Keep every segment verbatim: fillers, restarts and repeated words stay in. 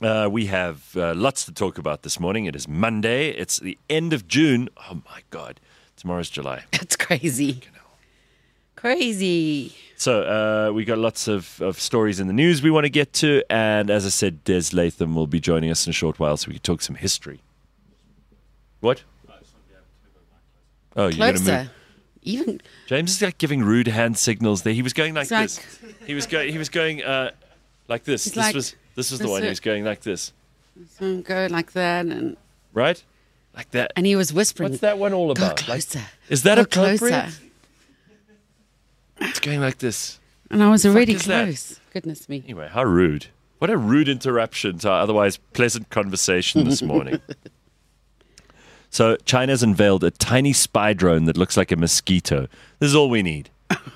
Uh, we have uh, lots to talk about this morning. It is Monday. It's the end of June. Oh, my God. Tomorrow's July. It's crazy. Crazy. So uh, we got lots of, of stories in the news we want to get to. And as I said, Des Latham will be joining us in a short while so we can talk some history. What? Oh, you're going to Closer. move. Even James is like giving rude hand signals there. He was going like It's this. like- He was going. He was going uh, like this. He's This like- was this was the this one. He is- was going like this, some go like that, and right? Like that. and he was whispering. What's that one all Go about? Like, closer. is that Go appropriate? closer. It's going like this. And I was already is that? close. Goodness me. Anyway, how rude! What a rude interruption to our otherwise pleasant conversation this morning. So China's unveiled a tiny spy drone that looks like a mosquito. This is all we need.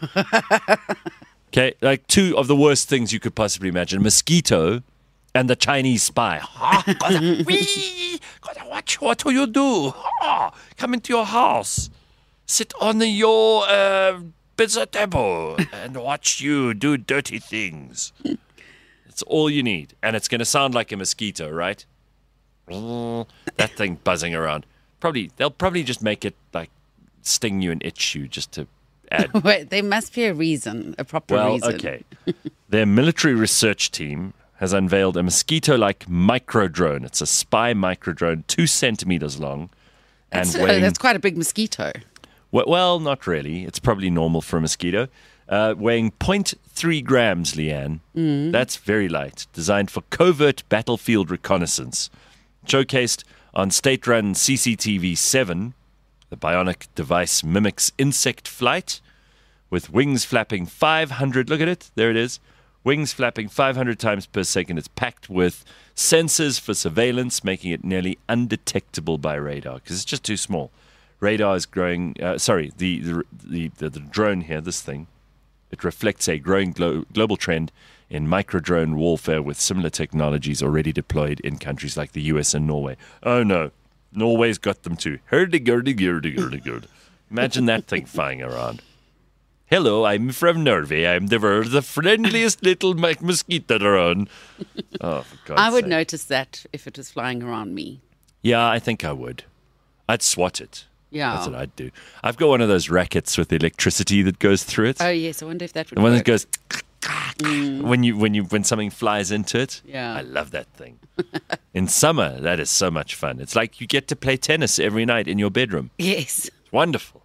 Okay, like two of the worst things you could possibly imagine: a mosquito and the Chinese spy. Wee! What, what do you do? Ah, come into your house, sit on your uh, pizza table, and watch you do dirty things. It's all you need, and it's going to sound like a mosquito, right? That thing buzzing around. Probably they'll probably just make it like sting you and itch you just to add. Wait, there must be a reason, a proper Well, reason. okay. Their military research team has unveiled a mosquito-like micro drone. It's a spy micro drone, two centimeters long, and That's, uh, weighing. that's quite a big mosquito. Well, well, not really. It's probably normal for a mosquito. Uh, weighing zero point three grams, Leanne. Mm. That's very light. Designed for covert battlefield reconnaissance. Showcased on state-run C C T V seven, the bionic device mimics insect flight with wings flapping five hundred. Look at it. There it is. Wings flapping five hundred times per second. It's packed with sensors for surveillance, making it nearly undetectable by radar because it's just too small. Radar is growing. Uh, sorry, the the, the the the drone here, this thing, it reflects a growing glo- global trend in micro-drone warfare with similar technologies already deployed in countries like the U S and Norway. Oh, no. Norway's got them too. Hurdy-gurdy-gurdy-gurdy-gurdy. Imagine that thing flying around. Hello, I'm from Norway. I'm the world's the friendliest little mo- mosquito drone. Oh, for God's I would sake. notice that if it was flying around me. Yeah, I think I would. I'd swat it. Yeah. That's what I'd do. I've got one of those rackets with electricity that goes through it. Oh, yes. I wonder if that would The one work. that goes when you when you when something flies into it. Yeah. I love that thing. In summer, that is so much fun. It's like you get to play tennis every night in your bedroom. Yes. It's wonderful.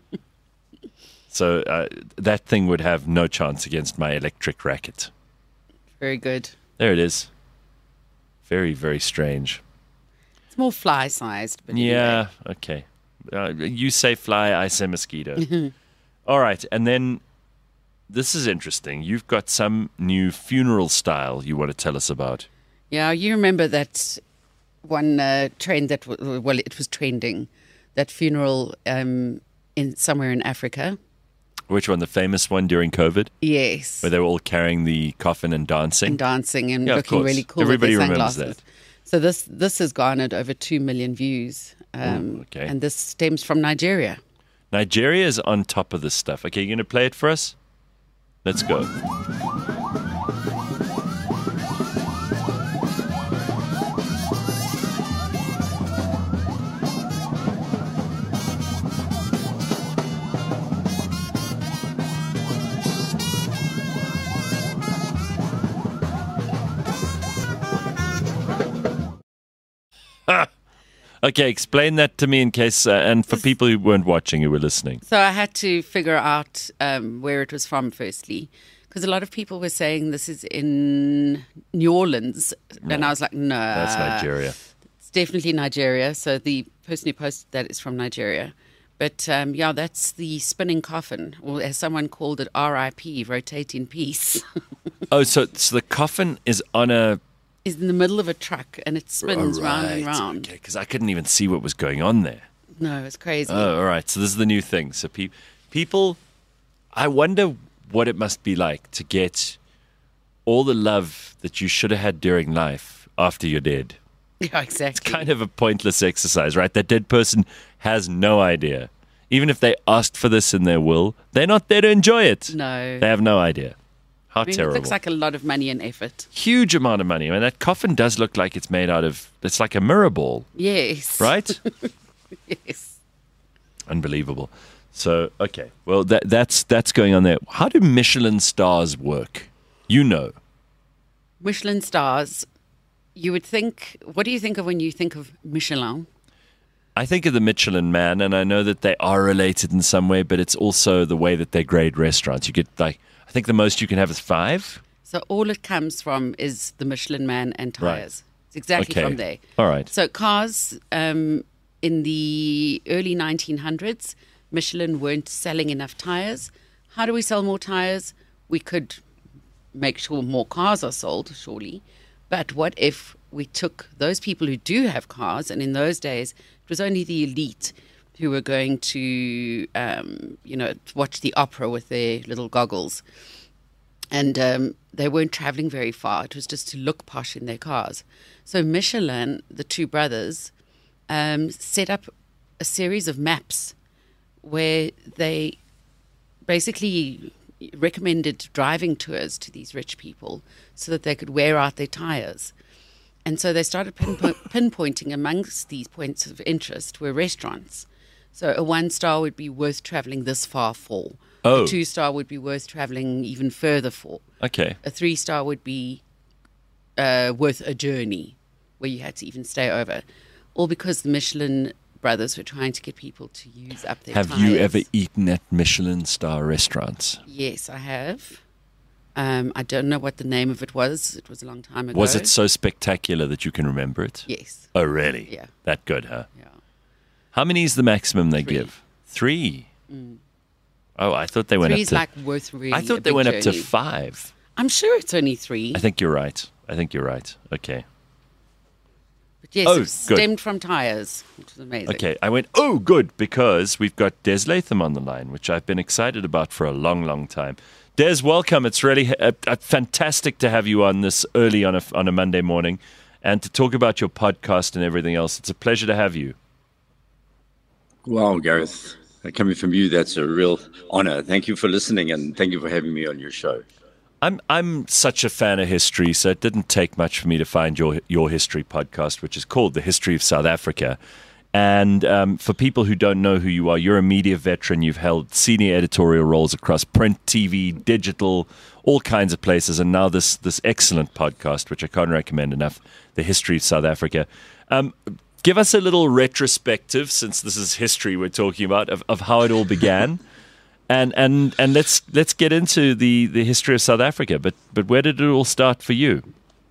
So uh, that thing would have no chance against my electric racket. Very good. There it is. Very very strange. It's more fly-sized. But Yeah. Okay. Uh, you say fly, I say mosquito. All right, and then. This is interesting. You've got some new funeral style you want to tell us about. Yeah, you remember that one uh, trend that, w- well, it was trending, that funeral um, in somewhere in Africa. Which one? The famous one during COVID? Yes. Where they were all carrying the coffin and dancing? And dancing and Yeah, of looking course. really cool Everybody with their remembers sunglasses. that. So this this has garnered over two million views. Um, Ooh, okay. And this stems from Nigeria. Nigeria is on top of this stuff. Okay, you going to play it for us? Let's go. Okay, explain that to me in case, uh, and for people who weren't watching, who were listening. So I had to figure out um, where it was from firstly, because a lot of people were saying this is in New Orleans. And I was like, no. That's Nigeria. It's definitely Nigeria. So the person who posted that is from Nigeria. But um, yeah, that's the spinning coffin, or as someone called it, R I P, rotate in peace. Oh, so, so the coffin is on a... Is in the middle of a truck and it spins Oh, round and right. round. Okay, because I couldn't even see what was going on there. No, it's crazy. Oh, all right. So this is the new thing. So pe- people, I wonder what it must be like to get all the love that you should have had during life after you're dead. Yeah, exactly. It's kind of a pointless exercise, right? That dead person has no idea. Even if they asked for this in their will, they're not there to enjoy it. No. They have no idea. How I mean, terrible. it looks like a lot of money and effort. Huge amount of money. I mean, that coffin does look like it's made out of, it's like a mirror ball, Yes. right? Yes. Unbelievable. So, okay. Well, that, that's that's going on there. How do Michelin stars work? You know. Michelin stars, you would think, what do you think of when you think of Michelin? I think of the Michelin Man, and I know that they are related in some way, but it's also the way that they grade restaurants. You get, like, I think the most you can have is five. So all it comes from is the Michelin Man and Right. tires. It's exactly Okay. from there. All right. So cars um, in the early nineteen hundreds, Michelin weren't selling enough tires. How do we sell more tires? We could make sure more cars are sold, surely. But what if we took those people who do have cars, and in those days it was only the elite who were going to, um, you know, watch the opera with their little goggles. And um, they weren't traveling very far. It was just to look posh in their cars. So Michelin, the two brothers, um, set up a series of maps where they basically recommended driving tours to these rich people so that they could wear out their tires. And so they started pinpo- pinpointing amongst these points of interest were restaurants. So a one star would be worth traveling this far for. Oh. A two star would be worth traveling even further for. Okay. A three star would be uh, worth a journey where you had to even stay over. All because the Michelin brothers were trying to get people to use up their Have tires. you ever eaten at Michelin star restaurants? Yes, I have. Um, I don't know what the name of it was. It was a long time ago. Was it so spectacular that you can remember it? Yes. Oh, really? Yeah. That good, huh? Yeah. How many is the maximum they Three. give? Three. Oh, I thought they went Three's up to. like worth really. I a thought they big went up to journey. five. I'm sure it's only three. I think you're right. I think you're right. Okay. But yes, Oh, it good. stemmed from tires, which is amazing. Okay. I went, oh, good, because we've got Des Latham on the line, which I've been excited about for a long, long time. Des, welcome. It's really uh, uh, fantastic to have you on this early on a, on a Monday morning and to talk about your podcast and everything else. It's a pleasure to have you. Wow, Gareth. Coming from you, that's a real honor. Thank you for listening, and thank you for having me on your show. I'm I'm such a fan of history, so it didn't take much for me to find your your history podcast, which is called The History of South Africa. And um, for people who don't know who you are, you're a media veteran. You've held senior editorial roles across print, T V, digital, all kinds of places, and now this this excellent podcast, which I can't recommend enough, The History of South Africa. Um, give us a little retrospective, since this is history we're talking about, of, of how it all began. And and and let's let's get into the, the history of South Africa. But but where did it all start for you?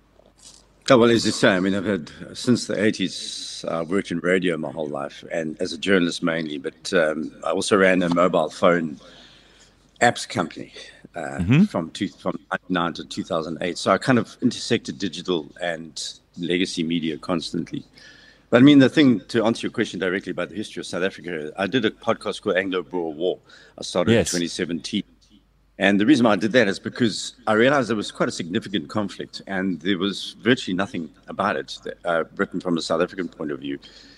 Oh, well, as you say, I mean, I've had, since the eighties, I've worked in radio my whole life, and as a journalist mainly, but um, I also ran a mobile phone apps company uh, mm-hmm. from, two, from ninety-nine to two thousand eight. So I kind of intersected digital and legacy media constantly. But I mean, the thing, to answer your question directly about the history of South Africa, I did a podcast called Anglo-Boer War. I started Yes. in twenty seventeen. And the reason why I did that is because I realized there was quite a significant conflict, and there was virtually nothing about it uh, written from a South African point of view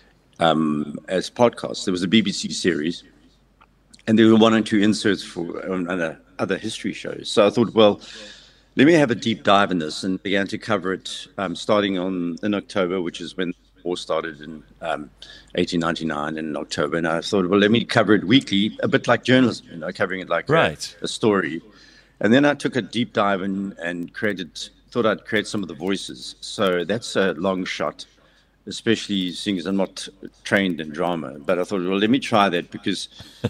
um, as podcasts. There was a B B C series, and there were one and two inserts for um, other, other history shows. So I thought, well, let me have a deep dive in this, and began to cover it um, starting on in October, which is when war started in um, eighteen ninety-nine in October. And I thought, well, let me cover it weekly, a bit like journalism, you know, covering it like Right. a, a story. And then I took a deep dive and, and created, thought I'd create some of the voices. So that's a long shot, especially seeing as I'm not trained in drama. But I thought, well, let me try that, because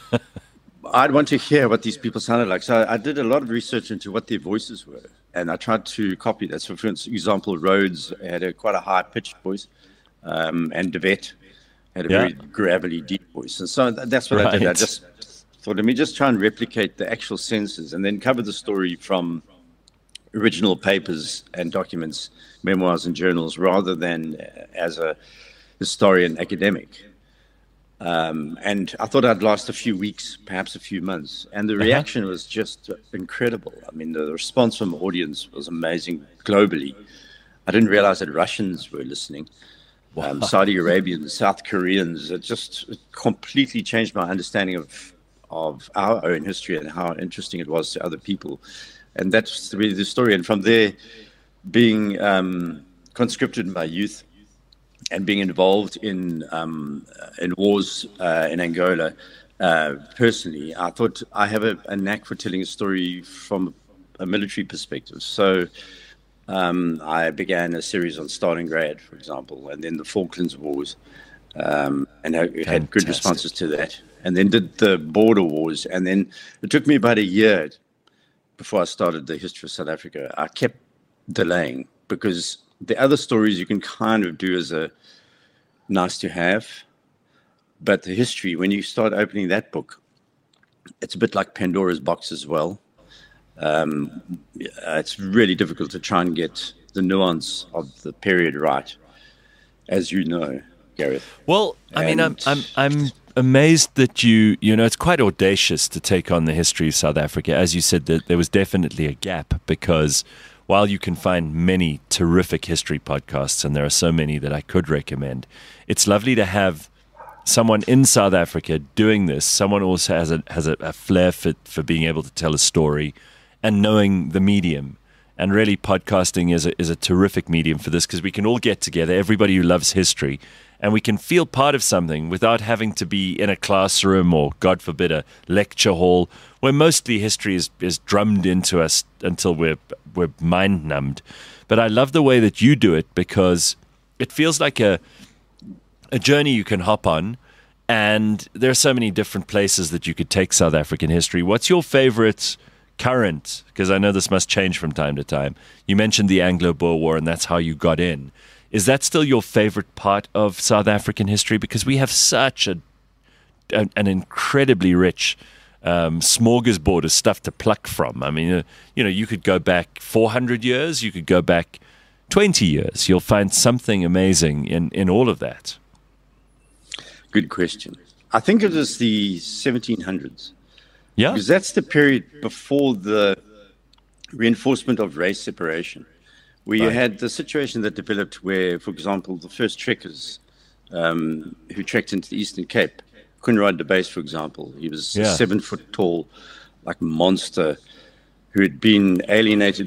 I'd want to hear what these people sounded like. So I did a lot of research into what their voices were, and I tried to copy that. So for example, Rhodes had a quite a high-pitched voice. Um, and De Wet had a Yeah. very gravelly, deep voice. And so th- that's what I did. I Right. just thought, let me just try and replicate the actual senses, and then cover the story from original papers and documents, memoirs and journals, rather than uh, as a historian academic. Um, and I thought I'd last a few weeks, perhaps a few months. And the reaction was just incredible. I mean, the response from the audience was amazing globally. I didn't realize that Russians were listening. Um, Saudi Arabians, South Koreans. It just it completely changed my understanding of of our own history and how interesting it was to other people. And that's really the story. And from there, being um, conscripted in my youth and being involved in um, in wars uh, in Angola, uh, personally, I thought I have a, a knack for telling a story from a military perspective. So um, I began a series on Stalingrad, for example, and then the Falklands Wars, um, and I had good responses to that. And then did the border wars. And then it took me about a year before I started the history of South Africa. I kept delaying because the other stories you can kind of do as a nice to have. But the history, when you start opening that book, it's a bit like Pandora's box as well. Um, it's really difficult to try and get the nuance of the period right, as you know, Gareth. Well, I and mean, I'm, I'm, I'm amazed that you, you know, it's quite audacious to take on the history of South Africa. As you said, that there was definitely a gap because while you can find many terrific history podcasts, and there are so many that I could recommend, it's lovely to have someone in South Africa doing this. Someone also has a has a, a flair for, for being able to tell a story and knowing the medium. And really, podcasting is a, is a terrific medium for this because we can all get together, everybody who loves history, and we can feel part of something without having to be in a classroom or, God forbid, a lecture hall, where mostly history is, is drummed into us until we're we're mind numbed. But I love the way that you do it because it feels like a a journey you can hop on, and there are so many different places that you could take South African history. What's your favorite current? Because I know this must change from time to time. You mentioned the Anglo-Boer War, and that's how you got in. Is that still your favorite part of South African history? Because we have such a an, an incredibly rich um, smorgasbord of stuff to pluck from. I mean, uh, you know, you could go back four hundred years, you could go back twenty years. You'll find something amazing in, in all of that. Good question. I think it was the seventeen hundreds. Yeah. Because that's the period before the reinforcement of race separation, where you right. had the situation that developed where, for example, the first trekkers um, who trekked into the Eastern Cape, Coenraad de Buys, for example, he was yeah. a seven foot tall, like monster who had been alienated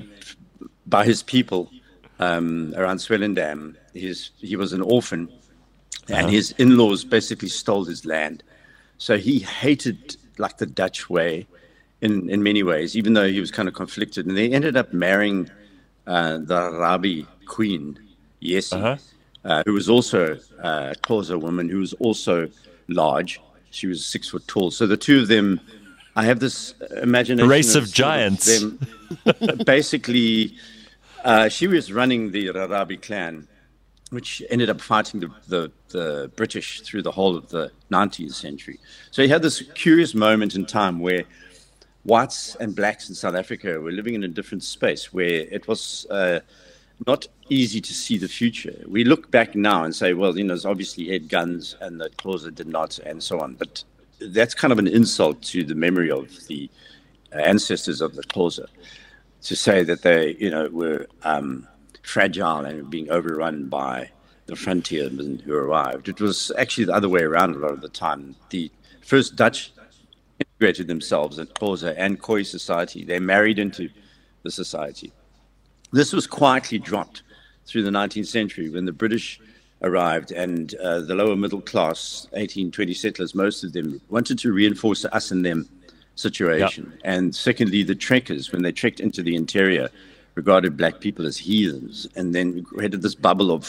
by his people um, around Swellendam. His, he was an orphan. And his in-laws basically stole his land. So he hated, like, the Dutch way in, in many ways, even though he was kind of conflicted. And they ended up marrying uh, the Arabi queen, Yesi, uh-huh. uh, who was also uh, a Xhosa woman, who was also large. She was six foot tall. So the two of them, I have this imagination. A race of, of giants. Of them. Basically, uh, she was running the Arabi clan, which ended up fighting the, the, the British through the whole of the nineteenth century. So you had this curious moment in time where whites and blacks in South Africa were living in a different space, where it was uh, not easy to see the future. We look back now and say, well, you know, it's obviously had guns and the Xhosa did not, and so on. But that's kind of an insult to the memory of the ancestors of the Xhosa, to say that they, you know, were Um, fragile and being overrun by the frontiersmen who arrived. It was actually the other way around a lot of the time. The first Dutch integrated themselves in Xhosa and Khoi society. They married into the society. This was quietly dropped through the nineteenth century when the British arrived, and uh, the lower middle class, eighteen, twenty settlers, most of them wanted to reinforce the us and them situation. Yep. And secondly, the trekkers, when they trekked into the interior, regarded black people as heathens, and then created this bubble of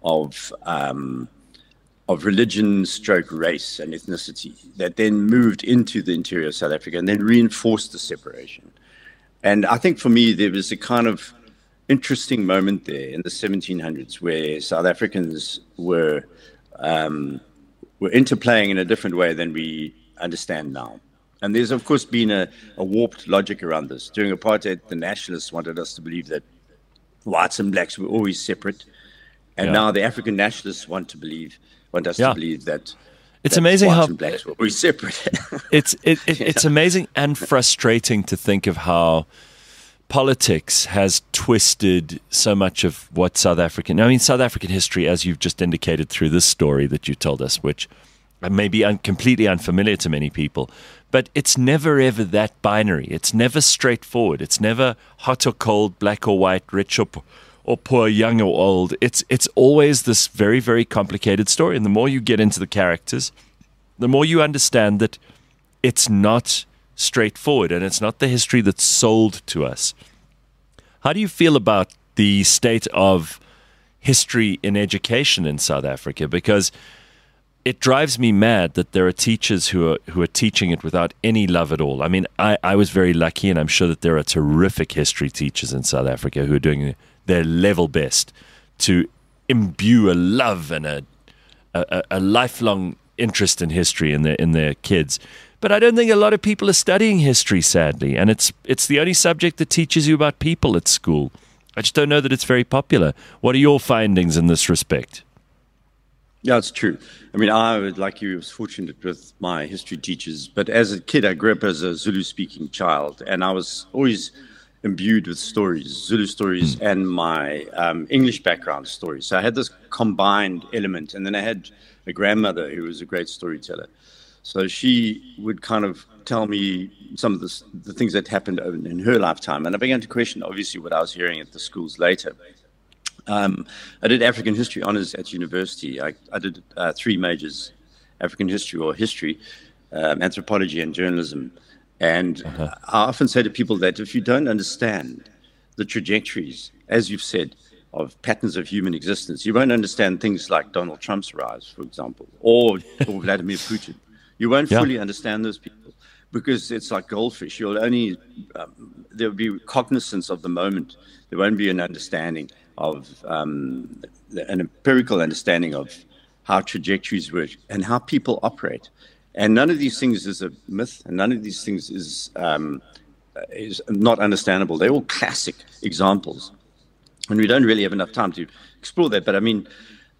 of um, of religion, stroke race, and ethnicity that then moved into the interior of South Africa and then reinforced the separation. And I think for me, there was a kind of interesting moment there in the seventeen hundreds where South Africans were um, were interplaying in a different way than we understand now. And there's, of course, been a, a warped logic around this. During apartheid, the nationalists wanted us to believe that whites and blacks were always separate. And yeah. now the African nationalists want to believe, want us yeah. to believe that it's that amazing whites how and blacks were always separate. it's it, it, it's yeah. amazing and frustrating to think of how politics has twisted so much of what South African, I mean, South African history, as you've just indicated through this story that you told us, which may be un- completely unfamiliar to many people, but it's never ever that binary. It's never straightforward. It's never hot or cold, black or white, rich or poor, or poor, young or old. It's it's always this very, very complicated story. And the more you get into the characters, the more you understand that it's not straightforward and it's not the history that's sold to us. How do you feel about the state of history in education in South Africa? Because it drives me mad that there are teachers who are who are teaching it without any love at all. I mean, I, I was very lucky, and I'm sure that there are terrific history teachers in South Africa who are doing their level best to imbue a love and a a, a lifelong interest in history in their in their kids. But I don't think a lot of people are studying history, sadly, and it's it's the only subject that teaches you about people at school. I just don't know that it's very popular. What are your findings in this respect? Yeah, it's true. I mean, I, like you, was fortunate with my history teachers, but as a kid, I grew up as a Zulu-speaking child, and I was always imbued with stories, Zulu stories, mm. and my um, English background stories. So I had this combined element, and then I had a grandmother who was a great storyteller. So she would kind of tell me some of the, the things that happened in her lifetime, and I began to question, obviously, what I was hearing at the schools later. Um, I did African history honors at university. I, I did uh, three majors, African history or history, um, anthropology and journalism. And uh-huh. I often say to people that if you don't understand the trajectories, as you've said, of patterns of human existence, you won't understand things like Donald Trump's rise, for example, or, or Vladimir Putin. You won't yeah. fully understand those people because it's like goldfish. You'll only, um, there'll be cognizance of the moment. There won't be an understanding of um, an empirical understanding of how trajectories work and how people operate. And none of these things is a myth, and none of these things is um, is not understandable. They're all classic examples. And we don't really have enough time to explore that. But I mean,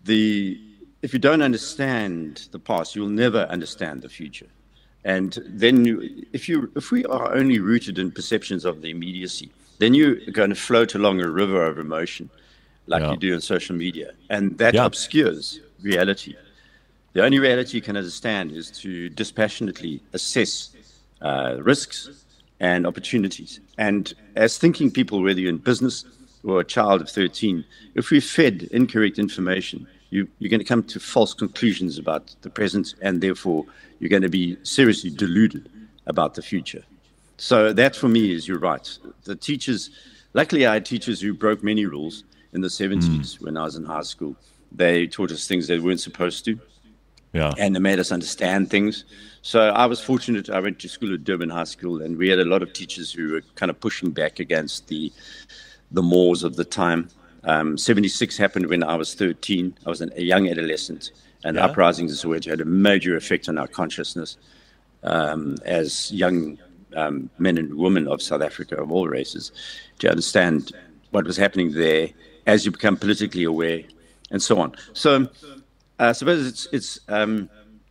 the if you don't understand the past, you'll never understand the future. And then you, if you if we are only rooted in perceptions of the immediacy, then you're going to float along a river of emotion like yeah. you do on social media. And that yeah. obscures reality. The only reality you can understand is to dispassionately assess uh, risks and opportunities. And as thinking people, whether you're in business or a child of thirteen, if we're fed incorrect information, you, you're going to come to false conclusions about the present, and therefore you're going to be seriously deluded about the future. So that, for me, is you're right. The teachers, luckily I had teachers who broke many rules in the seventies mm. when I was in high school. They taught us things they weren't supposed to. Yeah. And they made us understand things. So I was fortunate. I went to school at Durban High School, and we had a lot of teachers who were kind of pushing back against the the mores of the time. Um, seventy-six happened when I was thirteen. I was an, a young adolescent, and yeah. the uprisings in Soweto had a major effect on our consciousness um, as young um, men and women of South Africa, of all races, to understand what was happening there as you become politically aware, and so on. So I suppose it's it's um,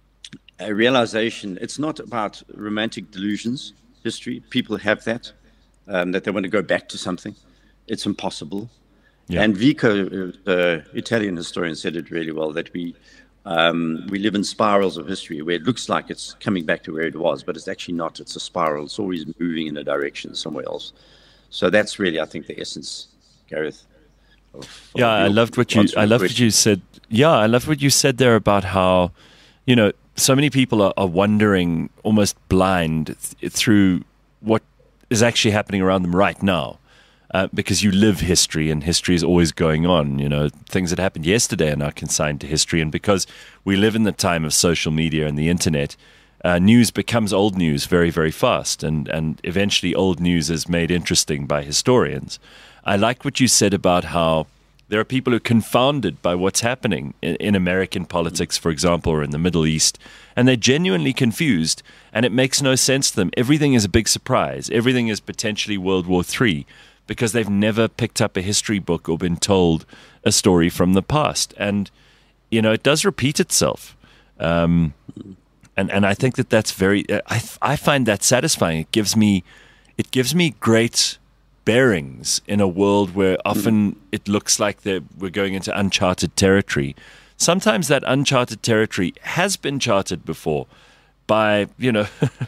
a realization. It's not about romantic delusions, history. People have that, um, that they want to go back to something. It's impossible. Yeah. And Vico, the Italian historian, said it really well, that we um, we live in spirals of history where it looks like it's coming back to where it was, but it's actually not. It's a spiral. It's always moving in a direction somewhere else. So that's really, I think, the essence, Gareth. Of, yeah, I loved what you. I loved what you said. Yeah, I loved what you said there about how, you know, so many people are, are wandering almost blind th- through what is actually happening around them right now. Uh, because you live history, and history is always going on. You know, things that happened yesterday are now consigned to history. And because we live in the time of social media and the internet, uh, news becomes old news very, very fast. And, and eventually old news is made interesting by historians. I like what you said about how there are people who are confounded by what's happening in, in American politics, for example, or in the Middle East. And they're genuinely confused, and it makes no sense to them. Everything is a big surprise. Everything is potentially World War Three. Because they've never picked up a history book or been told a story from the past. And, you know, it does repeat itself. Um, and, and I think that that's very, I, I find that satisfying. It gives me, it gives me great bearings in a world where often it looks like that we're going into uncharted territory. Sometimes that uncharted territory has been charted before by, you know,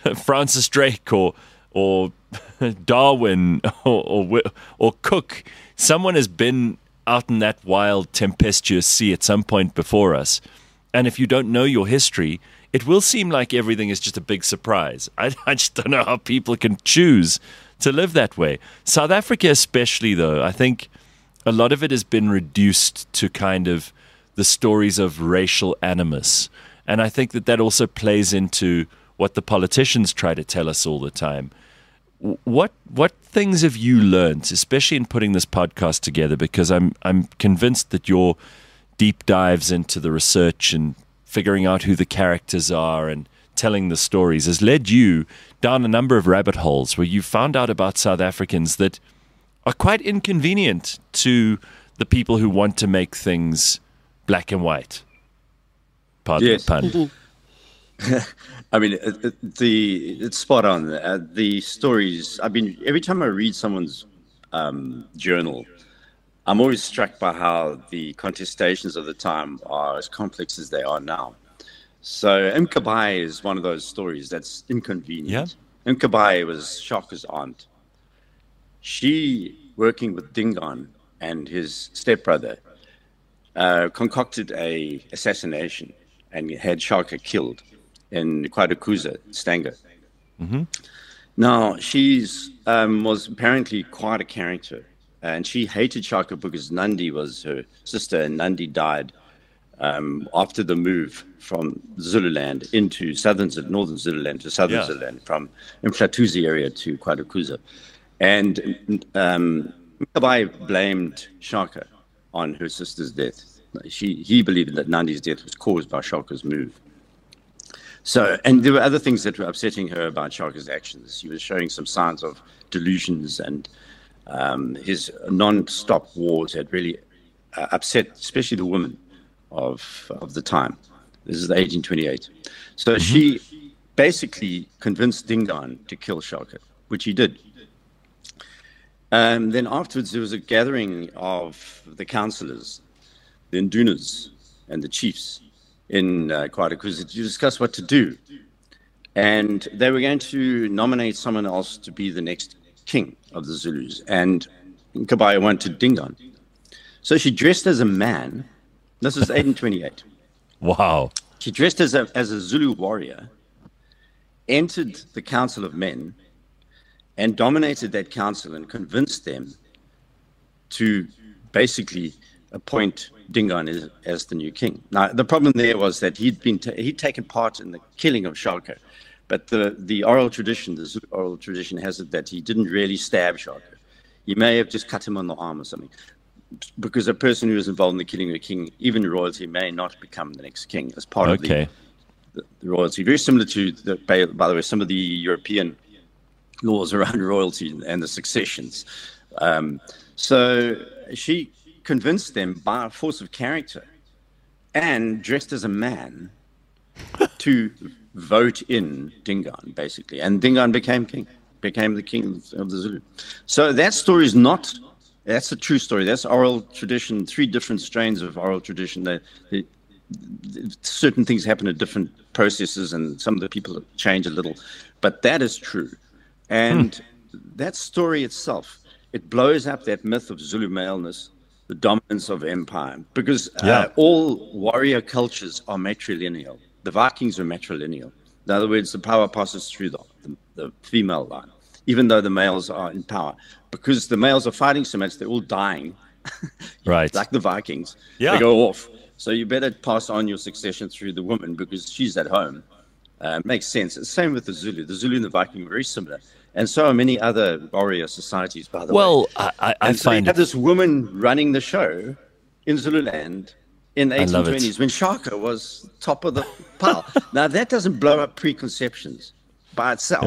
Francis Drake or or Darwin or, or or Cook. Someone has been out in that wild, tempestuous sea at some point before us. And if you don't know your history, it will seem like everything is just a big surprise. I, I just don't know how people can choose to live that way. South Africa especially, though, I think a lot of it has been reduced to kind of the stories of racial animus. And I think that that also plays into what the politicians try to tell us all the time. What what things have you learned, especially in putting this podcast together? Because I'm I'm convinced that your deep dives into the research and figuring out who the characters are and telling the stories has led you down a number of rabbit holes where you found out about South Africans that are quite inconvenient to the people who want to make things black and white. Pardon yes. the pun. I mean, the it's spot on. Uh, the stories. I mean, every time I read someone's um, journal, I'm always struck by how the contestations of the time are as complex as they are now. So Mkabayi is one of those stories that's inconvenient. Yeah. Mkabayi was Shaka's aunt. She, working with Dingaan and his stepbrother, uh, concocted a assassination and had Shaka killed in KwaDukuza, Stanger. Mm-hmm. Now, she's um, was apparently quite a character, and she hated Shaka because Nandi was her sister, and Nandi died um, after the move from Zululand into southern, northern Zululand to southern yeah. Zululand, from Mflatuzi area to KwaDukuza. And um, Mkabayi blamed Shaka on her sister's death. She, he believed that Nandi's death was caused by Shaka's move. So, and there were other things that were upsetting her about Shaka's actions. He was showing some signs of delusions, and um, his non-stop wars had really uh, upset, especially the women of of the time. This is eighteen twenty-eight. So mm-hmm. she basically convinced Dingaan to kill Shaka, which he did. Um, then afterwards, there was a gathering of the councillors, the Ndunas, and the chiefs in uh, KwaDukuza to discuss what to do. And they were going to nominate someone else to be the next king of the Zulus. And Mkabayi wanted Dingaan. So she dressed as a man. This is eighteen twenty-eight. Wow. She dressed as a, as a Zulu warrior, entered the Council of Men, and dominated that council and convinced them to basically appoint Dingaan as, as the new king. Now, the problem there was that he'd been ta- he'd taken part in the killing of Shaka, but the, the oral tradition, the Zulu oral tradition has it that he didn't really stab Shaka. He may have just cut him on the arm or something, because a person who is involved in the killing of a king, even royalty, may not become the next king as part okay. of the, the, the royalty. Very similar to, the, by, by the way, some of the European laws around royalty and the successions. Um, so she convinced them by force of character and dressed as a man to vote in Dingaan, basically. And Dingaan became king, became the king of the Zulu. So that story is not, that's a true story. That's oral tradition, three different strains of oral tradition. That certain things happen at different processes, and some of the people change a little. But that is true. And hmm. that story itself, it blows up that myth of Zulu maleness, the dominance of empire, because yeah. uh, all warrior cultures are matrilineal. The Vikings are matrilineal. In other words, the power passes through the, the, the female line, even though the males are in power. Because the males are fighting so much, they're all dying, right? Like the Vikings. Yeah. They go off. So you better pass on your succession through the woman because she's at home. Uh, makes sense. It's the same with the Zulu. The Zulu and the Viking are very similar. And so are many other warrior societies, by the well, way. Well, I, I and so find you have this woman running the show in Zululand in the eighteen twenties when Shaka was top of the pile. Now, that doesn't blow up preconceptions by itself.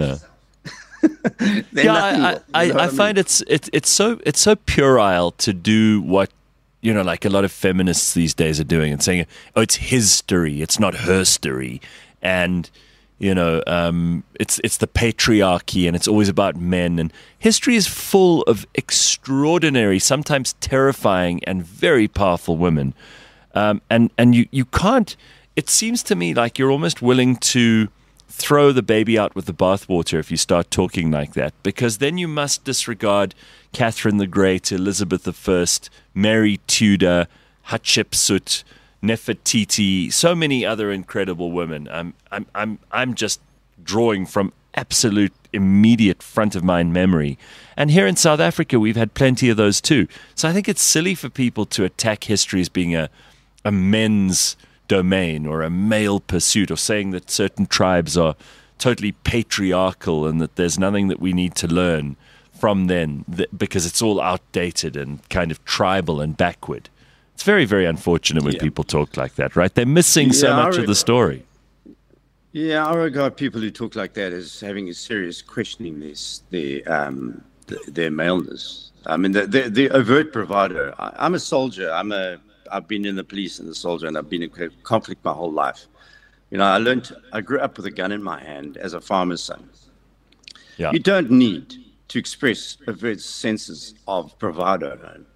Yeah, yeah I, I, I, I find it's it's it's so it's so puerile to do what, you know, like a lot of feminists these days are doing and saying, oh, it's his story, it's not her story. And you know, um, it's it's the patriarchy, and it's always about men. And history is full of extraordinary, sometimes terrifying, and very powerful women. Um, and and you you can't. It seems to me like you're almost willing to throw the baby out with the bathwater if you start talking like that, because then you must disregard Catherine the Great, Elizabeth the First, Mary Tudor, Hatshepsut, Nefertiti, so many other incredible women. I'm, I'm, I'm, I'm just drawing from absolute immediate front of mind memory. And here in South Africa, we've had plenty of those too. So I think it's silly for people to attack history as being a, a men's domain or a male pursuit, or saying that certain tribes are totally patriarchal and that there's nothing that we need to learn from then that, because it's all outdated and kind of tribal and backward. It's very, very unfortunate when yeah. people talk like that, right? They're missing yeah, so much of the story. Yeah, I regard people who talk like that as having a serious questioning this, their, um, their maleness. I mean, the, the, the overt bravado. I, I'm a soldier. I'm a, I've been in the police and a soldier, and I've been in conflict my whole life. You know, I learned, I grew up with a gun in my hand as a farmer's son. Yeah. You don't need to express overt senses of bravado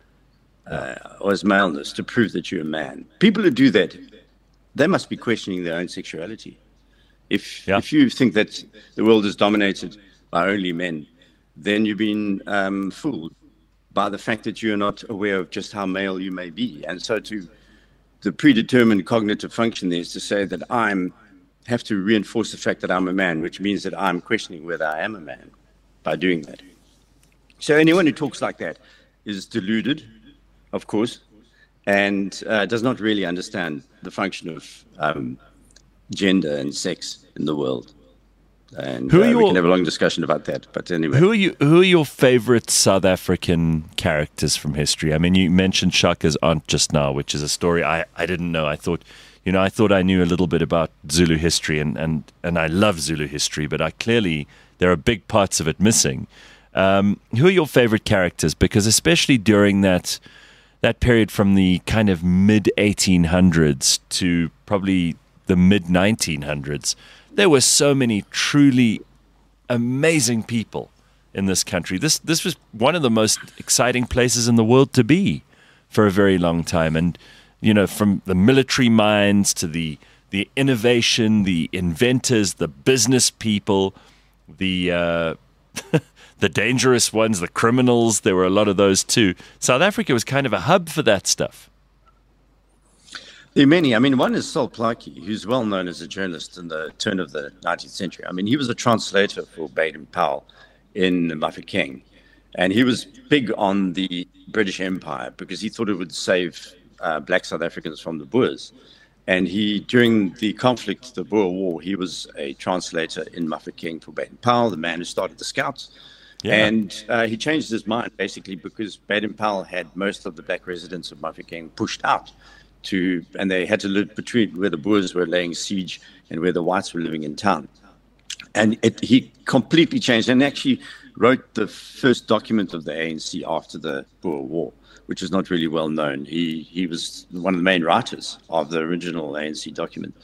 uh, or as maleness to prove that you're a man. People who do that, they must be questioning their own sexuality. If yeah. if you think that the world is dominated by only men, then you've been um, fooled by the fact that you're not aware of just how male you may be. And so to the predetermined cognitive function there is to say that I'm have to reinforce the fact that I'm a man, which means that I'm questioning whether I am a man by doing that. So anyone who talks like that is deluded, of course, and uh, does not really understand the function of um, gender and sex in the world. And who are uh, your, we can have a long discussion about that. But anyway, who are you? Who are your favorite South African characters from history? I mean, you mentioned Shaka's aunt just now, which is a story I, I didn't know. I thought, you know, I thought I knew a little bit about Zulu history, and, and, and I love Zulu history, but I clearly there are big parts of it missing. Um, who are your favorite characters? Because especially during that that period from the kind of mid eighteen hundreds to probably the mid nineteen hundreds. There were so many truly amazing people in this country. This this was one of the most exciting places in the world to be for a very long time. And, you know, from the military minds to the the innovation, the inventors, the business people, the uh, the dangerous ones, the criminals, there were a lot of those too. South Africa was kind of a hub for that stuff. There are many. I mean, one is Sol Plaatje, who's well known as a journalist in the turn of the nineteenth century. I mean, he was a translator for Baden-Powell in Mafeking, and he was big on the British Empire because he thought it would save uh, black South Africans from the Boers. And he, during the conflict, the Boer War, he was a translator in Mafeking for Baden-Powell, the man who started the Scouts. Yeah. And uh, he changed his mind basically because Baden-Powell had most of the black residents of Mafeking pushed out. To, and they had to live between where the Boers were laying siege and where the whites were living in town. And it, he completely changed and actually wrote the first document of the A N C after the Boer War, which is not really well known. He he was one of the main writers of the original A N C document.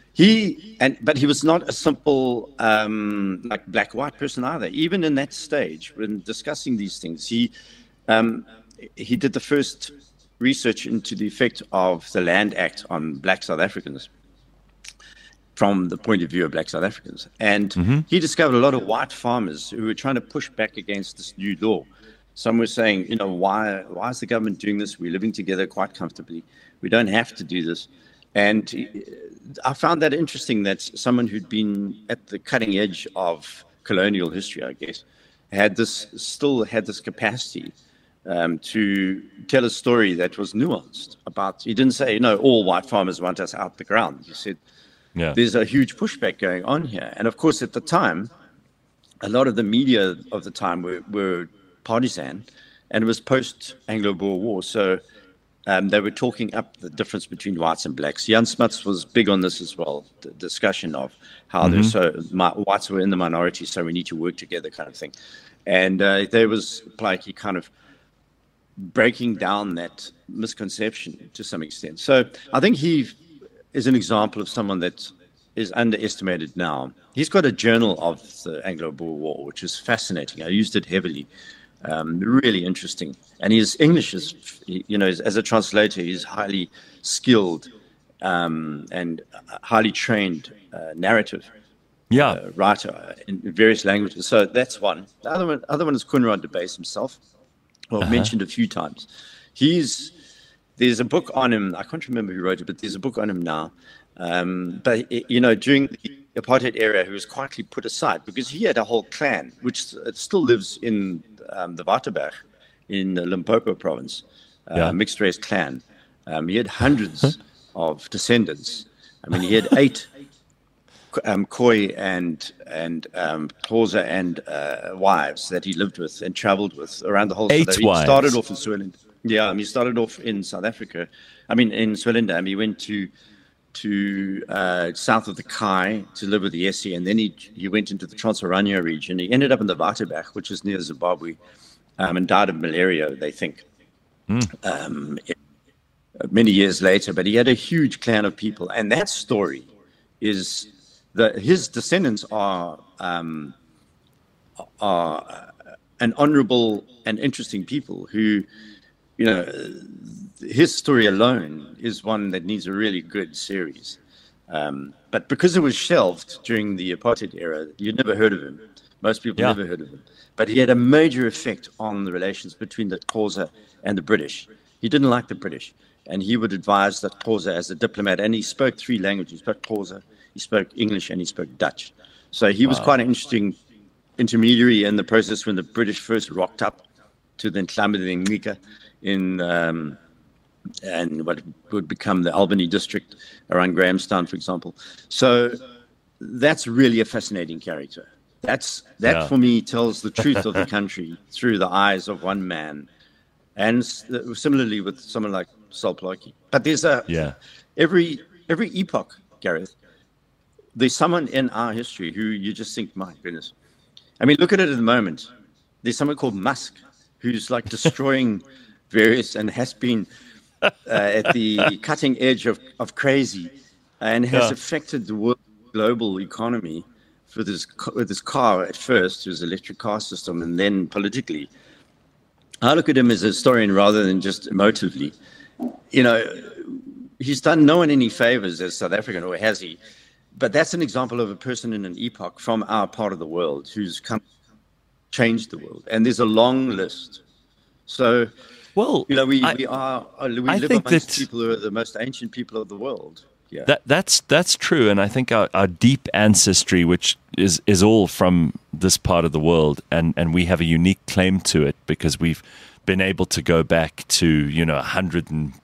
He and but he was not a simple um, like black-white person either. Even in that stage, when discussing these things, he um, he did the first research into the effect of the Land Act on black South Africans from the point of view of black South Africans. And mm-hmm. he discovered a lot of white farmers who were trying to push back against this new law. Some were saying, you know, why why is the government doing this? We're living together quite comfortably. We don't have to do this. And I found that interesting that someone who'd been at the cutting edge of colonial history, I guess, had this still had this capacity Um, to tell a story that was nuanced about, he didn't say, you know, all white farmers want us out the ground. He said, yeah. there's a huge pushback going on here. And of course, at the time, a lot of the media of the time were, were partisan, and it was post-Anglo-Boer War. So um, they were talking up the difference between whites and blacks. Jan Smuts was big on this as well, the discussion of how mm-hmm. there's so my, whites were in the minority, so we need to work together kind of thing. And uh, there was like he kind of breaking down that misconception to some extent. So I think he is an example of someone that is underestimated now. He's got a journal of the Anglo-Boer War, which is fascinating. I used it heavily. Um, really interesting. And his English is, you know, as a translator, he's highly skilled um, and highly trained uh, narrative. Yeah. uh, writer in various languages. So that's one. The other one, other one is Koenraad de Bays himself, who I've Uh-huh. mentioned a few times. He's there's a book on him. I can't remember who wrote it, but there's a book on him now. Um, but you know, during the apartheid era, he was quietly put aside because he had a whole clan, which still lives in um, the Waterberg in the Limpopo province, uh, Yeah. mixed race clan. Um, he had hundreds of descendants. I mean, he had eight um, Khoi and and um, Xhosa and uh, wives that he lived with and traveled with around the whole. Eight South Africa. wives. He started off in Switzerland. Yeah, um, he started off in South Africa. I mean, in Swellendam, he went to to uh, south of the Kai to live with the Essie, and then he he went into the Transarania region. He ended up in the Waterberg, which is near Zimbabwe, um, and died of malaria, they think, um, many years later. But he had a huge clan of people, and that story is that his descendants are um, are an honourable and interesting people who, you know, his story alone is one that needs a really good series. Um, but because it was shelved during the apartheid era, you'd never heard of him. Most people Yeah. never heard of him. But he had a major effect on the relations between the Xhosa and the British. He didn't like the British, and he would advise that Xhosa as a diplomat, and he spoke three languages. He spoke Xhosa, he spoke English, and he spoke Dutch. So he was Wow. quite an interesting intermediary in the process when the British first rocked up to the Nhlamba Ngqika in um, and what would become the Albany district around Grahamstown, for example. So that's really a fascinating character. That's that Yeah. for me tells the truth of the country through the eyes of one man, and s- similarly with someone like Sol Plaatje. But there's a Yeah. every every epoch, Gareth. There's someone in our history who you just think, my goodness. I mean, look at it at the moment. There's someone called Musk who's like destroying various and has been uh, at the cutting edge of, of crazy and has Yeah. affected the world, global economy for this, ca- with this car at first, his electric car system, and then politically. I look at him as a historian rather than just emotively. You know, he's done no one any favors as South African, or has he? But that's an example of a person in an epoch from our part of the world who's come changed the world. And there's a long list. So, Well, you know, we, I- we are uh, we I live think amongst that- people who are the most ancient people of the world. Yeah. That that's that's true, and I think our, our deep ancestry, which is is all from this part of the world, and, and we have a unique claim to it because we've been able to go back to you know a hundred and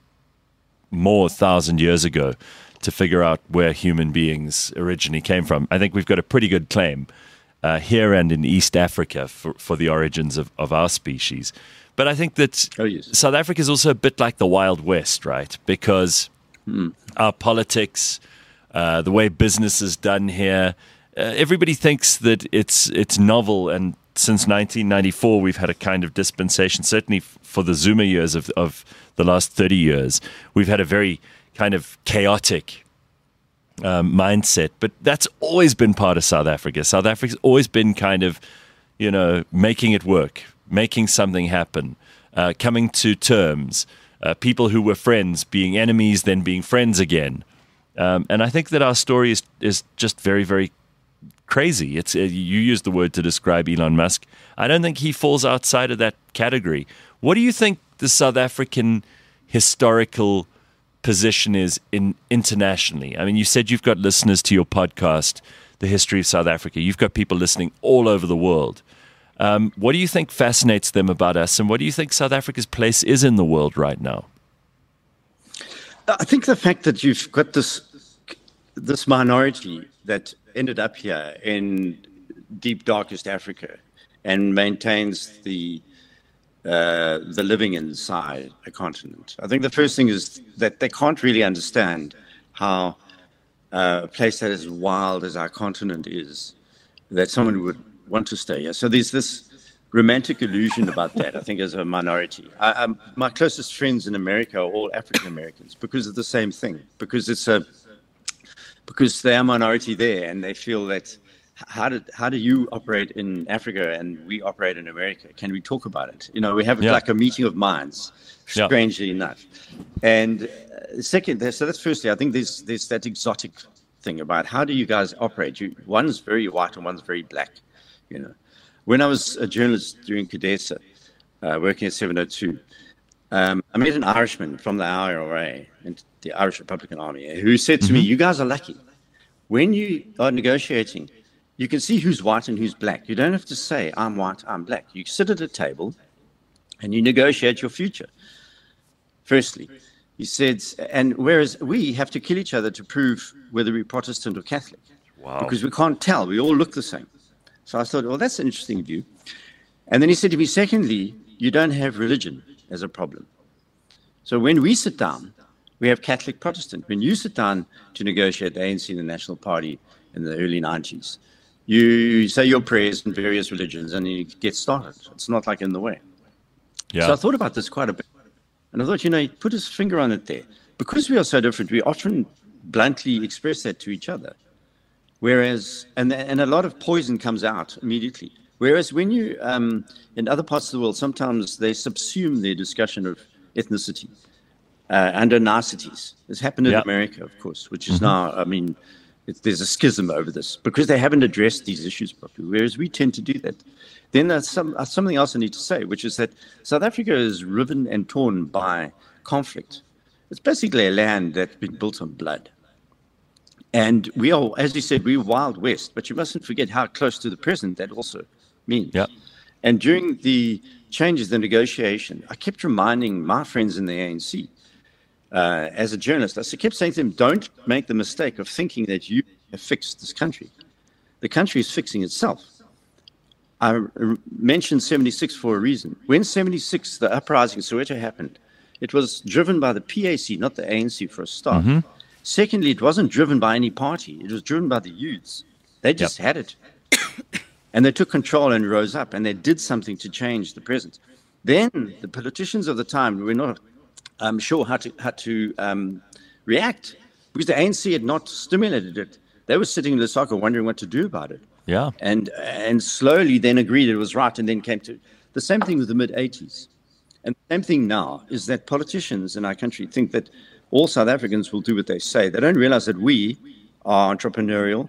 more thousand years ago to figure out where human beings originally came from. I think we've got a pretty good claim uh, here and in East Africa for, for the origins of, of our species. But I think that Oh, yes. South Africa is also a bit like the Wild West, right? Because our politics, uh, the way business is done here, uh, everybody thinks that it's it's novel. And since nineteen ninety-four, we've had a kind of dispensation, certainly f- for the Zuma years of, of the last thirty years, we've had a very kind of chaotic um, mindset. But that's always been part of South Africa. South Africa's always been kind of, you know, making it work, making something happen, uh, coming to terms. Uh, people who were friends being enemies, then being friends again. Um, and I think that our story is, is just very, very crazy. It's uh, you used the word to describe Elon Musk. I don't think he falls outside of that category. What do you think the South African historical position is in internationally? I mean, you said you've got listeners to your podcast, The History of South Africa. You've got people listening all over the world. Um, what do you think fascinates them about us, and what do you think South Africa's place is in the world right now? I think the fact that you've got this this minority that ended up here in deep, darkest Africa and maintains the uh, the living inside a continent. I think the first thing is that they can't really understand how uh, a place that is wild as our continent is, that someone would want to stay here. So there's this romantic illusion about that, I think, as a minority. I, I'm, my closest friends in America are all African Americans because of the same thing, because it's a because they are minority there, and they feel that how did how do you operate in Africa and we operate in America? Can we talk about it? You know, we have Yeah. like a meeting of minds, Yeah. strangely enough. And uh, second, so that's firstly, I think there's there's that exotic thing about how do you guys operate? You, one's very white and one's very black, you know. When I was a journalist during CODESA, uh, working at seven oh two, um, I met an Irishman from the I R A, and the Irish Republican Army, who said to mm-hmm. me, you guys are lucky. When you are negotiating, you can see who's white and who's black. You don't have to say, I'm white, I'm black. You sit at a table and you negotiate your future. Firstly, he said, and whereas we have to kill each other to prove whether we're Protestant or Catholic. Wow. Because we can't tell. We all look the same. So I thought, well, that's an interesting view. And then he said to me, secondly, you don't have religion as a problem. So when we sit down, we have Catholic, Protestant. When you sit down to negotiate the A N C and the National Party in the early nineties, you say your prayers in various religions and you get started. It's not like in the way. Yeah. So I thought about this quite a bit. And I thought, you know, he put his finger on it there. Because we are so different, we often bluntly express that to each other. Whereas, and, and a lot of poison comes out immediately. Whereas when you, um, in other parts of the world, sometimes they subsume their discussion of ethnicity uh, under niceties. This happened in yeah. America, of course, which is mm-hmm. now, I mean, it's, there's a schism over this because they haven't addressed these issues properly, whereas we tend to do that. Then there's some, uh, something else I need to say, which is that South Africa is riven and torn by conflict. It's basically a land that's been built on blood. And we are, as you said, we're Wild West, but you mustn't forget how close to the present that also means. Yeah. And during the changes, the negotiation, I kept reminding my friends in the A N C, uh, as a journalist, I kept saying to them, don't make the mistake of thinking that you have fixed this country. The country is fixing itself. I mentioned seventy-six for a reason. When seventy-six, the uprising in Soweto happened, it was driven by the P A C, not the A N C for a start. Mm-hmm. Secondly, it wasn't driven by any party. It was driven by the youths. They just yep. had it. And they took control and rose up, and they did something to change the present. Then the politicians of the time were not um, sure how to, how to um, react because the A N C had not stimulated it. They were sitting in Lusaka wondering what to do about it. Yeah. And and slowly then agreed it was right and then came to the same thing with the mid-eighties. And the same thing now is that politicians in our country think that all South Africans will do what they say. They don't realize that we are entrepreneurial,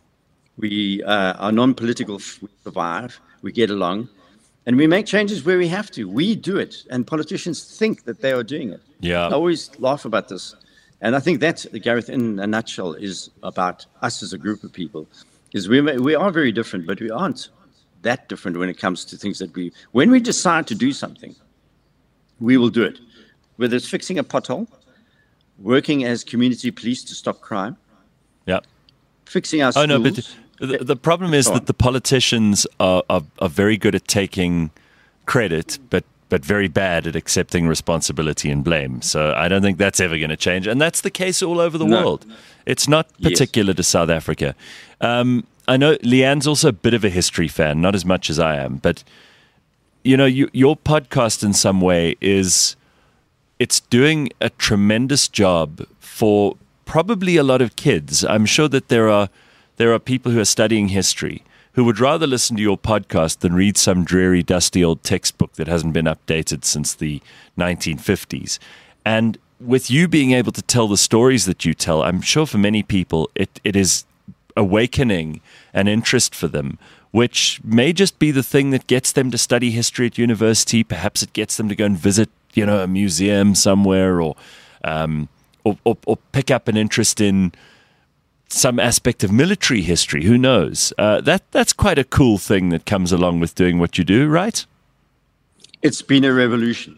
we uh, are non-political, we survive, we get along, and we make changes where we have to. We do it, and politicians think that they are doing it. Yeah. I always laugh about this. And I think that, Gareth, in a nutshell, is about us as a group of people. Is we we are very different, but we aren't that different when it comes to things that we... When we decide to do something, we will do it. Whether it's fixing a pothole, working as community police to stop crime, yeah, fixing our schools. Oh, no, but the, the problem is that the politicians are, are, are very good at taking credit, but but very bad at accepting responsibility and blame. So I don't think that's ever going to change. And that's the case all over the no. world. It's not particular yes. to South Africa. Um, I know Leanne's also a bit of a history fan, not as much as I am. But, you know, you, your podcast in some way is, it's doing a tremendous job for probably a lot of kids. I'm sure that there are there are people who are studying history who would rather listen to your podcast than read some dreary, dusty old textbook that hasn't been updated since the nineteen fifties. And with you being able to tell the stories that you tell, I'm sure for many people it, it is awakening an interest for them, which may just be the thing that gets them to study history at university. Perhaps it gets them to go and visit, you know, a museum somewhere, or um, or, or, or pick up an interest in some aspect of military history. Who knows? Uh, that that's quite a cool thing that comes along with doing what you do, right? It's been a revolution.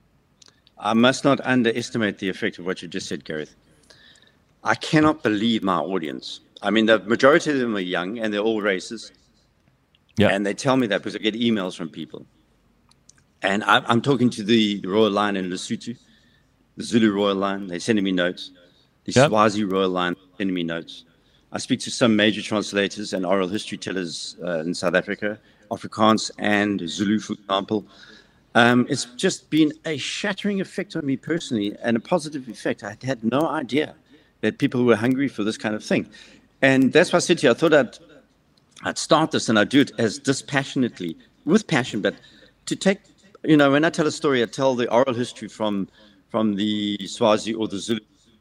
I must not underestimate the effect of what you just said, Gareth. I cannot believe my audience. I mean, the majority of them are young, and they're all races. Yeah. And they tell me that because I get emails from people. And I, I'm talking to the Royal Line in Lesotho, the Zulu Royal Line. They're sending me notes. The yep. Swazi Royal Line sending me notes. I speak to some major translators and oral history tellers uh, in South Africa, Afrikaans and Zulu, for example. Um, it's just been a shattering effect on me personally, and a positive effect. I had no idea that people were hungry for this kind of thing. And that's why I said to you, I thought I'd, I'd start this and I'd do it as dispassionately, with passion, but to take, you know, when I tell a story, I tell the oral history from, from the Swazi or the Zulu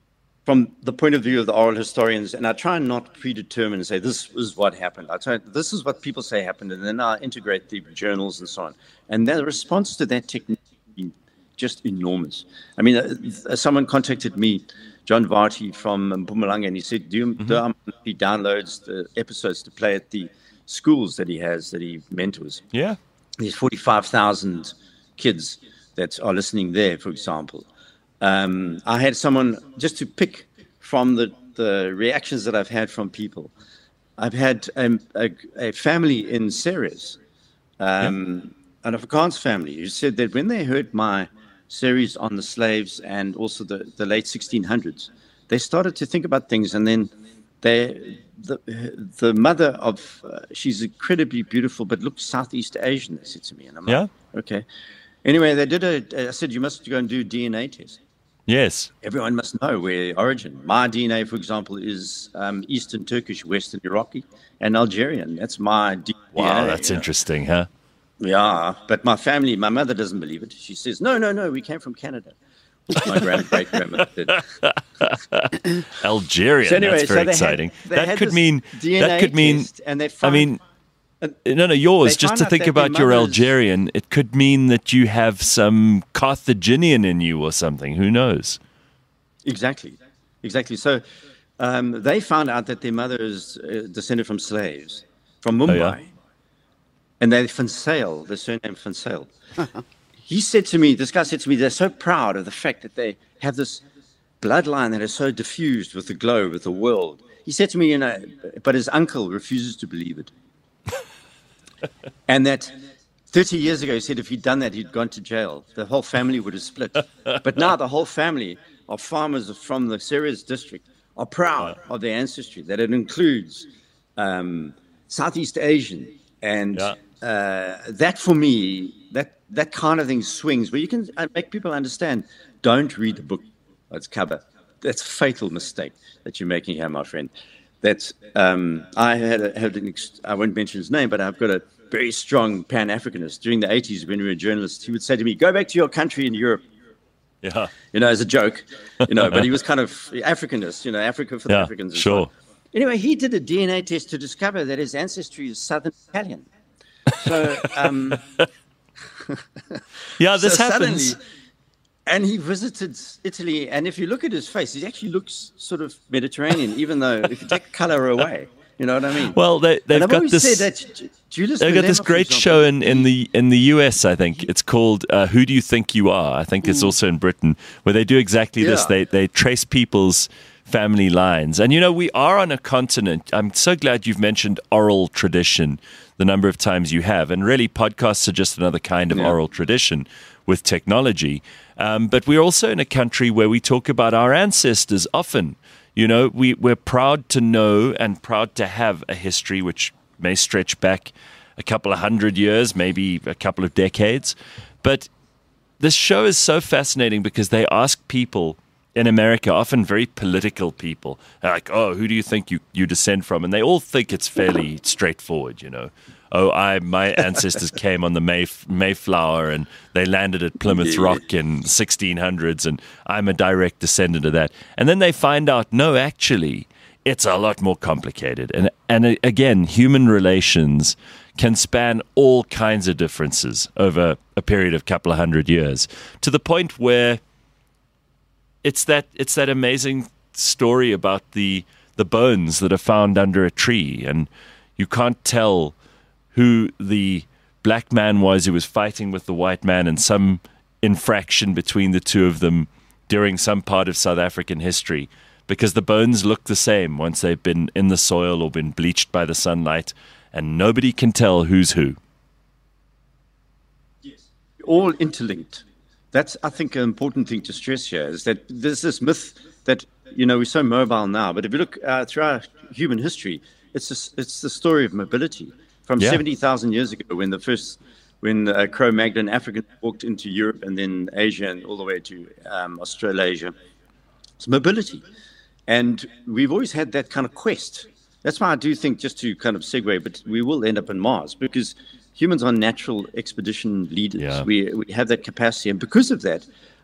from the point of view of the oral historians, and I try and not predetermine and say this is what happened. I try this is what people say happened, and then I integrate the journals and so on. And the response to that technique has been just enormous. I mean, uh, someone contacted me, John Varty from Mpumalanga, and he said, "Do you, mm-hmm. do he downloads the episodes to play at the schools that he has that he mentors?" Yeah, there's forty-five thousand kids that are listening there, for example. Um, I had someone, just to pick from the, the reactions that I've had from people, I've had a, a, a family in Ceres, um, yeah. an Afrikaans family, who said that when they heard my series on the slaves and also the, the late sixteen hundreds, they started to think about things, and then they, the, the mother of, uh, she's incredibly beautiful, but looks Southeast Asian, they said to me. And I'm yeah. like, okay. Anyway, they did a, I said, you must go and do a D N A test. Yes. Everyone must know where origin. My D N A, for example, is um, Eastern Turkish, Western Iraqi, and Algerian. That's my D N A. Wow, that's interesting, know? huh? Yeah, but my family, my mother doesn't believe it. She says, no, no, no, we came from Canada. Which my grand great grandmother did. Algerian, so anyway, that's very so exciting. Had, that could mean, D N A that could mean, test, and they find, I mean, no, no, yours, just to think about your Algerian, it could mean that you have some Carthaginian in you or something. Who knows? Exactly. Exactly. So um, they found out that their mother is uh, descended from slaves from Mumbai. Oh, yeah? And they're Van Zyl, the surname Van Zyl. He said to me, this guy said to me, they're so proud of the fact that they have this bloodline that is so diffused with the globe, with the world. He said to me, you know, but his uncle refuses to believe it. And that thirty years ago, he said if he'd done that, he'd gone to jail. The whole family would have split. But now the whole family of farmers from the Ceres district are proud of their ancestry, that it includes um, Southeast Asian. And yeah. uh, that, for me, that, that kind of thing swings, where you can make people understand, don't read the book, it's cover. That's a fatal mistake that you're making here, my friend. That um, I had, a, had an, I won't mention his name, but I've got a very strong Pan-Africanist. During the eighties, when we were journalists, he would say to me, go back to your country in Europe. Yeah. You know, as a joke, you know, but he was kind of Africanist, you know, Africa for the yeah, Africans. And sure. So anyway, he did a D N A test to discover that his ancestry is Southern Italian. So, um, yeah, this so happens. Suddenly, and he visited Italy, and if you look at his face, he actually looks sort of Mediterranean, even though if you take color away, you know what I mean? Well, they, they've and I've got always this. Said that Julius they've got this Malema, great example, show in, in the in the U S. I think it's called uh, "Who Do You Think You Are?" I think it's also in Britain, where they do exactly this. Yeah. They they trace people's family lines, and you know we are on a continent. I'm so glad you've mentioned oral tradition the number of times you have, and really podcasts are just another kind of yeah. oral tradition with technology. Um, but we're also in a country where we talk about our ancestors often. You know, we, we're proud to know and proud to have a history which may stretch back a couple of hundred years, maybe a couple of decades. But this show is so fascinating because they ask people in America, often very political people, like, oh, who do you think you, you descend from? And they all think it's fairly straightforward, you know. Oh, I my ancestors came on the Mayf- Mayflower and they landed at Plymouth Rock in sixteen hundreds and I'm a direct descendant of that. And then they find out, no, actually, it's a lot more complicated. And and again, human relations can span all kinds of differences over a period of a couple of hundred years, to the point where it's that it's that amazing story about the the bones that are found under a tree, and you can't tell who the black man was who was fighting with the white man in some infraction between the two of them during some part of South African history, because the bones look the same once they've been in the soil or been bleached by the sunlight, and nobody can tell who's who. Yes. All interlinked. That's, I think, an important thing to stress here, is that there's this myth that, you know, we're so mobile now, but if you look uh, throughout human history, it's a, it's the story of mobility. From yeah. seventy thousand years ago, when the first, when uh, Cro-Magnon Africans walked into Europe and then Asia and all the way to um, Australasia, it's mobility. And we've always had that kind of quest. That's why I do think, just to kind of segue, but we will end up on Mars, because humans are natural expedition leaders. Yeah. We, we have that capacity. And because of that,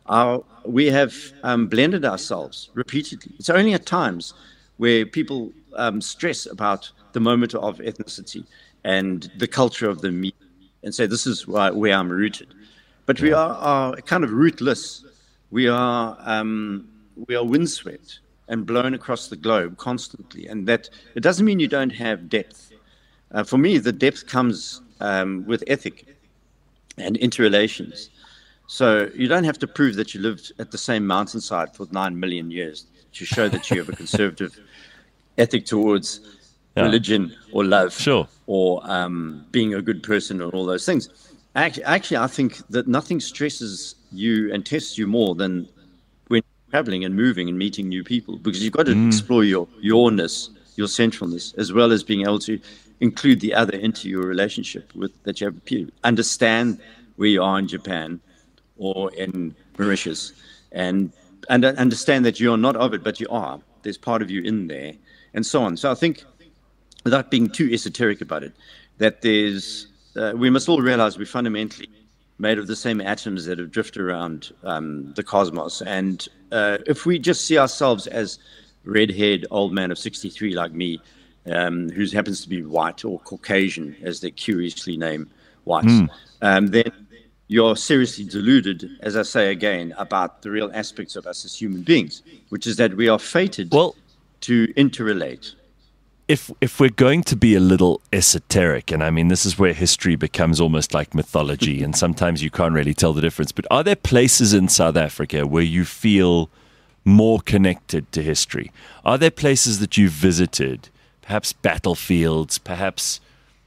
our, we have um, blended ourselves repeatedly. It's only at times where people um, stress about the moment of ethnicity and the culture of the me and say, this is why, where I'm rooted. But we are, are kind of rootless. We are, um, we are windswept and blown across the globe constantly. And that it doesn't mean you don't have depth. Uh, for me, the depth comes um, with ethic and interrelations. So you don't have to prove that you lived at the same mountainside for nine million years to show that you have a conservative ethic towards yeah. religion or love sure. or um, being a good person or all those things. Actually, actually, I think that nothing stresses you and tests you more than when you're traveling and moving and meeting new people, because you've got to mm. explore your yourness, your centralness, as well as being able to include the other into your relationship with that you have to understand where you are in Japan or in Mauritius, and and understand that you're not of it, but you are. There's part of you in there, and so on. So I think, without being too esoteric about it, that there's uh, we must all realize we're fundamentally made of the same atoms that have drifted around um, the cosmos. And uh, if we just see ourselves as red-haired old man of sixty-three like me, um, who happens to be white or Caucasian, as they curiously name whites, mm. um, then you're seriously deluded, as I say again, about the real aspects of us as human beings, which is that we are fated well, to interrelate. If if we're going to be a little esoteric, and I mean, this is where history becomes almost like mythology, and sometimes you can't really tell the difference, but are there places in South Africa where you feel more connected to history? Are there places that you've visited, perhaps battlefields, perhaps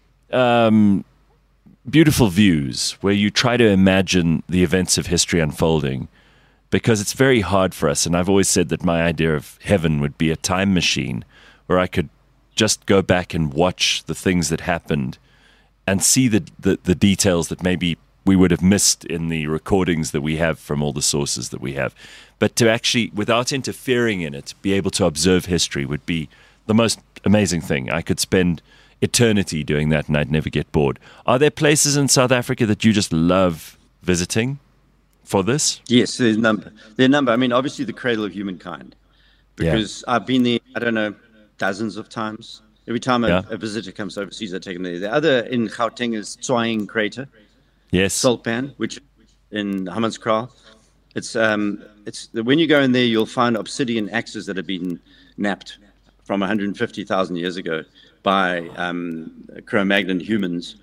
um, beautiful views, where you try to imagine the events of history unfolding? Because it's very hard for us, and I've always said that my idea of heaven would be a time machine where I could just go back and watch the things that happened and see the, the, the details that maybe we would have missed in the recordings that we have from all the sources that we have. But to actually, without interfering in it, be able to observe history would be the most amazing thing. I could spend eternity doing that and I'd never get bored. Are there places in South Africa that you just love visiting for this? Yes, there's a number. There are a number. I mean, obviously the cradle of humankind, because yeah. I've been there, I don't know, dozens of times. Every time a, yeah. a visitor comes overseas, I take them there. The other in Gauteng is Tswaing Crater. Yes. Saltpan, which in Hammanskraal. It's um, it's when you go in there, you'll find obsidian axes that have been napped from one hundred fifty thousand years ago by um, Cro-Magnon humans,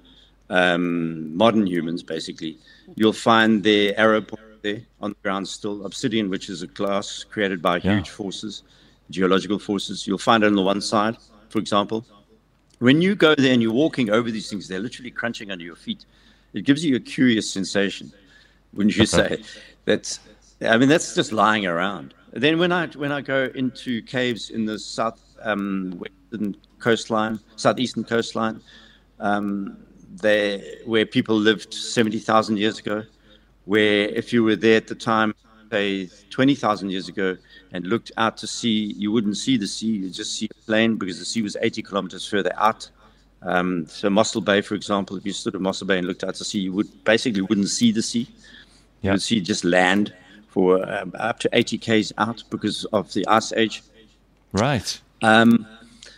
um, modern humans, basically. You'll find their arrow point there on the ground still, obsidian, which is a glass created by yeah. huge forces, geological forces. You'll find it on the one side, for example. When you go there and you're walking over these things, they're literally crunching under your feet. It gives you a curious sensation, wouldn't you say? That's, I mean, that's just lying around. Then when I when I go into caves in the south um, western coastline, southeastern coastline, um, there where people lived seventy thousand years ago, where if you were there at the time, say twenty thousand years ago, and looked out to sea, you wouldn't see the sea, you just see a plain, because the sea was eighty kilometers further out. Um, so Mossel Bay, for example, if you stood at Mossel Bay and looked out to sea, you would basically wouldn't see the sea. You would see just land for um, up to eighty kays out because of the ice age. Right. Um,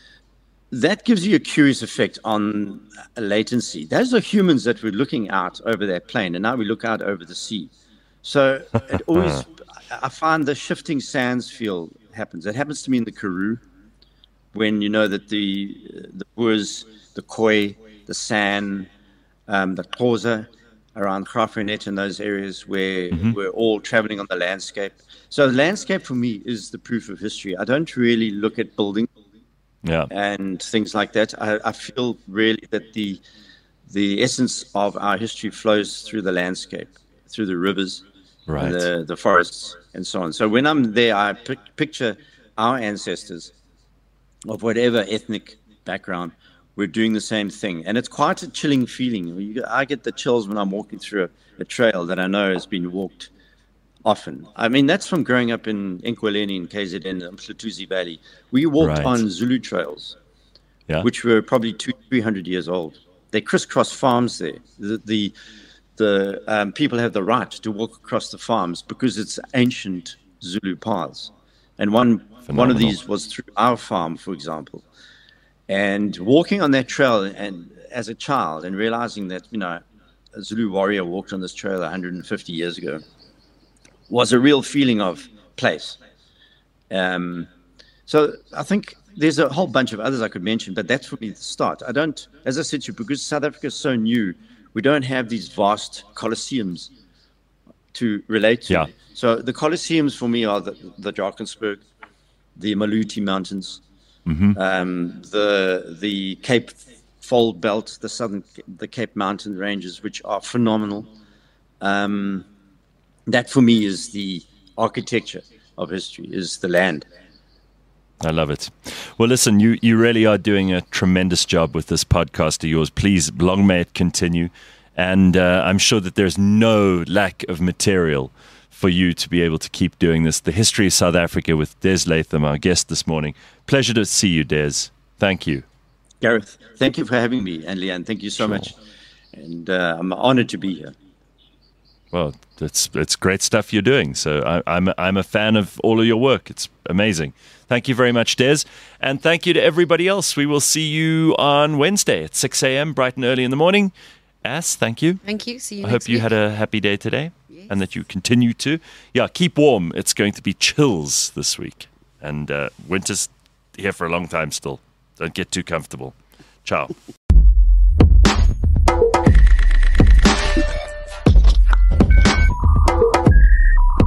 that gives you a curious effect on latency. Those are humans that were looking out over that plain, and now we look out over the sea. So it always, I find the shifting sands feel happens. It happens to me in the Karoo, when you know that the the Boers, the Khoi, the San, um, the Xhosa, around Graaff-Reinet and those areas where mm-hmm. we're all traveling on the landscape. So the landscape for me is the proof of history. I don't really look at building yeah. and things like that. I, I feel really that the the essence of our history flows through the landscape, through the rivers, right. the, the forests, and so on. So when I'm there, I pic- picture our ancestors of whatever ethnic background, we're doing the same thing. And it's quite a chilling feeling. You, I get the chills when I'm walking through a, a trail that I know has been walked often. I mean, that's from growing up in Nkweleni in K Z N, Mhlutuzi Valley. We walked right. on Zulu trails, yeah. which were probably two, three hundred years old. They crisscross farms there. The, the the um, people have the right to walk across the farms because it's ancient Zulu paths. And one Phenomenal. one of these was through our farm, for example. And walking on that trail and as a child and realizing that, you know, a Zulu warrior walked on this trail one hundred fifty years ago was a real feeling of place. Um, so I think there's a whole bunch of others I could mention, but that's for me the start. I don't, as I said to you, because South Africa is so new, we don't have these vast colosseums to relate to. Yeah. So the colosseums for me are the, the Drakensberg, the Maluti Mountains, Mm-hmm. um, the the Cape Fold Belt, the southern, the Cape Mountain ranges, which are phenomenal. Um, that for me is the architecture of history, is the land. I love it. Well, listen, you, you really are doing a tremendous job with this podcast of yours. Please, long may it continue. And uh, I'm sure that there's no lack of material for you to be able to keep doing this. The History of South Africa with Des Latham, our guest this morning. Pleasure to see you, Des. Thank you. Gareth, thank you for having me. And Leanne, thank you so Sure. much. And uh, I'm honored to be here. Well, it's it's great stuff you're doing. So I, I'm I'm a fan of all of your work. It's amazing. Thank you very much, Des, and thank you to everybody else. We will see you on Wednesday at six a.m. bright and early in the morning. Ass, thank you. Thank you. See you I next hope you week. had a happy day today, Yes. and that you continue to. Yeah, keep warm. It's going to be chills this week, and uh, winter's here for a long time still. Don't get too comfortable. Ciao.